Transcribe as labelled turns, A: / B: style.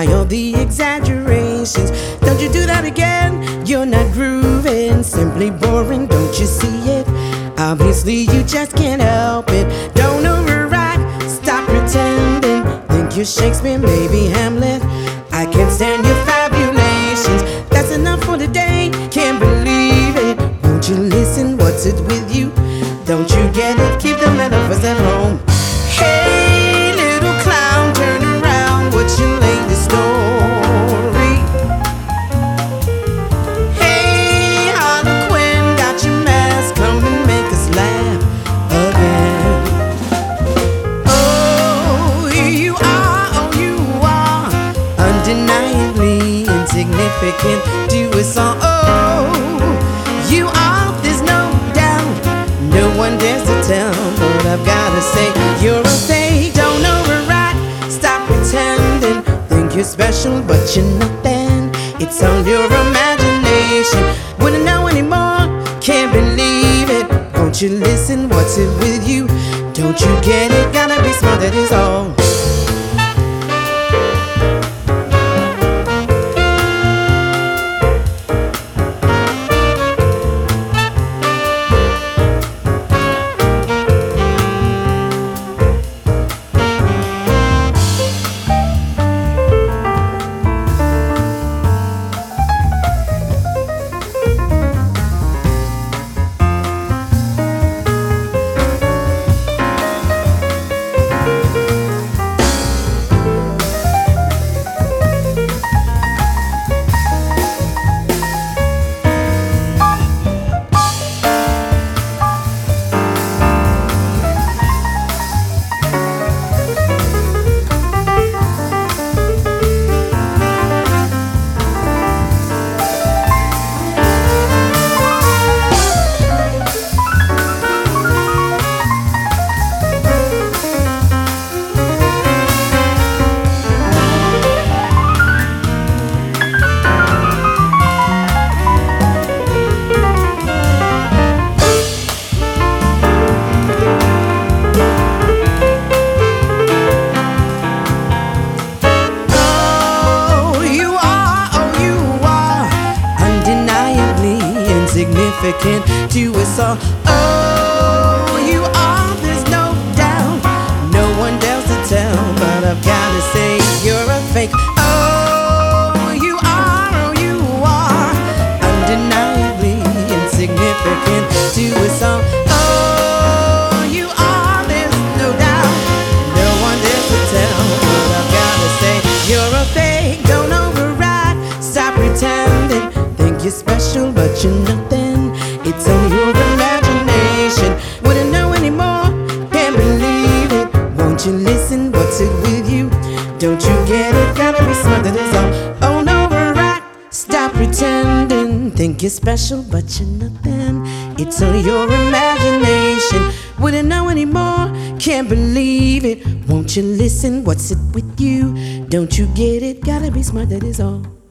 A: Why all the exaggerations? Don't you do that again? You're not grooving, simply boring, don't you see it? Obviously you just can't help it. Don't override, stop pretending. Think you're Shakespeare, maybe Hamlet. I can't stand your fabulations. That's enough for today, can't believe it. Won't you listen, what's it with you? Don't you get it? Keep the metaphors at home. Hey, little clown, turn around, what's your latest story? Hey, Harlequin, got your mask, come and make us laugh again. Oh, you are undeniably insignificant to us all. Oh, you are, there's no doubt. No one dares to tell, but I've gotta say, you're a fake. Don't override, stop pretending. Think you're special, but you're nothing. It's all your imagination. Wouldn't know anymore, can't believe it. Won't you listen, what's it with you? Don't you get it? Gotta be smart, that is all. Significant to us all. Oh, you are, there's no doubt. No one dares to tell, but I've gotta say, you're a fake. Oh, you are undeniably insignificant to us all. Oh, you are, there's no doubt. No one dares to tell, but I've gotta say, you're a fake. Don't override, stop pretending. Think you're special, but you're nothing. It's on your imagination. Wouldn't know anymore, can't believe it. Won't you listen, what's it with you? Don't you get it? Gotta be smart, that is all. Oh, no, override, stop pretending. Think you're special, but you're nothing. It's on your imagination. Wouldn't know anymore, can't believe it. Won't you listen, what's it with you? Don't you get it? Gotta be smart, that is all.